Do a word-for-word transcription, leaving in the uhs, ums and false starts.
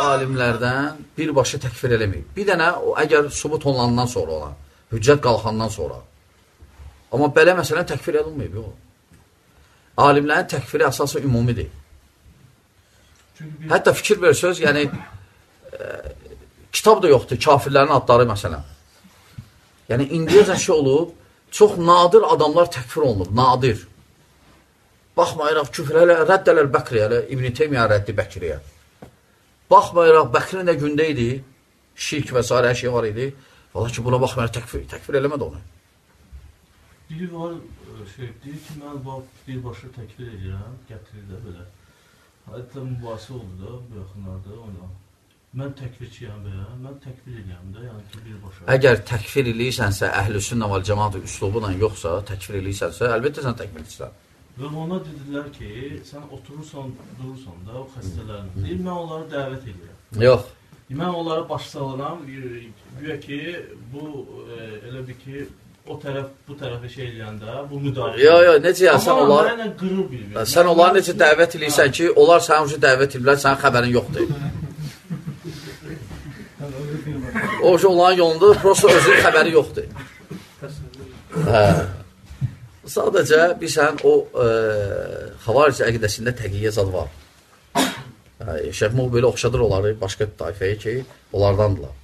alimlərdən birbaşa təkfir eləməyib. Bir dənə, əgər subut olunandan sonra olan, hüccət qalxandan sonra. Amma belə məsələn təkfir edilməyib, yox. Alimlərin təkfiri əsası ümumidir. Hətta fikir versəz, yəni, e, kitab da yoxdur, kafirlərin adları məsələn. Yəni, indiyəcən şey olub, çox nadir adamlar təkfir olunub, nadir. Baxmayıraq, küfrələ, rəddələr Bəkriyyə, İbn-i Teymiyyə rəddi Bəkriyyə. Baxmayıraq, Bəkrin də gündə idi, şirk və s. hər şey var idi. Valla ki, buna baxmayaraq, təkfir, təkfir eləmədi onu. Biri var, şey, deyir ki, mən birbaşa təkfir edirəm, gətirir də belə. Hətta mübahisə oldu da, bu yaxınlarda ona. Mən təkfirçiyəm və mən təkfir edirəm də, yəni ki, birbaşa. Əgər təkfir eləyirsənsə, əhl-i-sünnə vəl cəmaat üslubu ilə yoxsa, təkfir eləyirsənsə, əlbəttə sən təkfirçisən. Və ona dedilər ki, sən oturursan, durursan da o xəstələrin. Deyir, mən onları dəvət edirəm. Yox. Mən onları başsalıram, güya ki, bu, e, elə bir ki, o tərəf, bu tərəfə şey eləyəndə, bu müdafiə. Yox, yox, necə ya, sən onları... Amma qırır bir-bir. Sən onları necə dəvət eləyirsən ki, onlar sənin üçün dəvət edirlər, sənin xəbərin yoxdur. O ki, onların yolunda, prosto özünün xəbəri yoxdur. Hə. Sadəcə, bir sən o e, xavarici əqidəsində təqiyyə zad var. Şeyh Muğ belə oxşadır onları başqa tayfəyə ki, onlardandırlar.